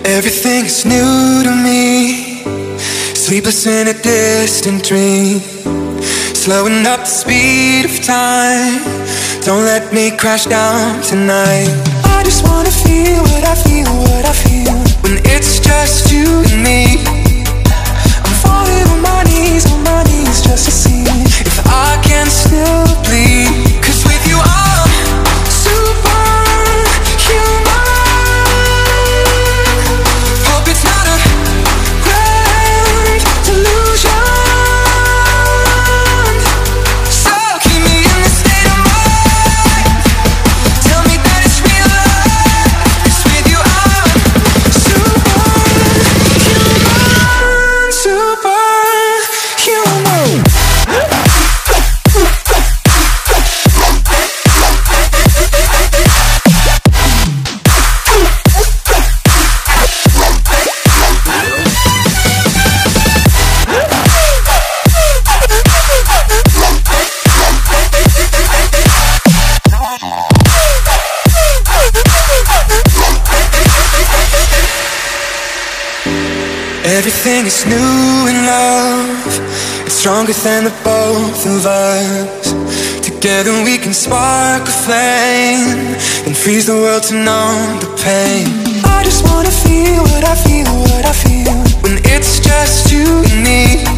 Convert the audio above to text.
Everything is new to me, sleepless in a distant dream, slowing up the speed of time. Don't let me crash down tonight. I just wanna feel what I feel, what I feel, when it's just you and me. I'm falling on my knees just to see if I can still bleed. 'Cause with you I'm superhuman. Hope it's not a great delusion. So keep me in the state of mind. Tell me that it's real love. 'Cause with you I'm superhuman, superhuman. Everything is new in love. It's stronger than the both of us. Together we can spark a flame and freeze the world to numb the pain. I just wanna feel what I feel, what I feel, when it's just you and me.